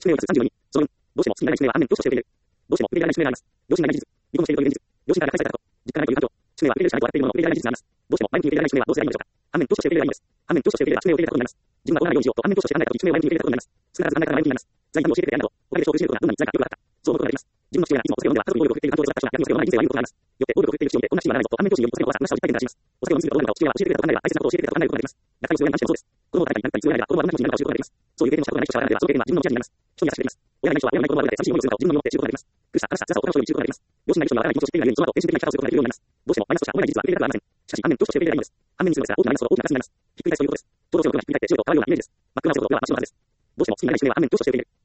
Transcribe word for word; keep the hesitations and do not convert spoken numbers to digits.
宿命を出すさんじゅうよに、そのよん、どうしても信じられない宿命は反面として教えている。どうしても受け入れられない宿命があります。良心がない事実、離婚しているという現実、良心がから返されたこと、実感ないという感情、宿命は受け入れるしかないと笑っているものを受け入れられない事実があります。どうしても前向きに受け入れられない宿命はどうすればいいのでしょうか。反面として受け入れればいいのです。反面として受け入れれば宿命を受け入れたことになります。自分はこうならないようにしようと反面として考えたとき宿命を前向きに受け入れたことになります。少なからず考え方が前向きになります。財産を教えてくれやなど、おかげで勝負していることがどんなに辛いかよくわかった。そう思うことができます。自分の父親がいつもお酒を飲んでは家族に暴力を振っている環境を育った人が闇の酒を飲まない人生を歩むことがあります。よって暴力を振っている父を見てこんな父にはならないぞと反面としてよりお酒を壊さ、虚しさをいっぱいに出します。お酒を飲みすぎるとどうなるかを父親は教えてくれたと考えれば大切なことを教えてくれたと考えることができます。学会の父親に関してもそうです。子供を誰かに何かに強いられれば子供はどんな気持ちになるかを知ることができます。そういう経験をしたことがない人しかわからないのでは、その経験は自分の持ち味になります。人に優しくできます。親がいない人は親がいない子供を奪われて寂しい思いをするのを自分の身をもって知ることができます。苦しさ、悲しさ、辛さを他の人に知ることができます。両親がいる人にはわからない気持ちを知っているがゆえに、その後、献身的な生き方をすることができるようになります。どうしてもマイナスとしか思えない事実は受け入れたくはありません。しかし、反面として受け入れられないのです。反面にするのですが、大きなマイナスほど大きなプラスになります。ひっくり返すということです。ちょうどそのことがひっくり返って白と変わるようなイメージです。真っ黒な白とは真っ白なはずです。どうしても信じられない宿命は反面として受け入れる。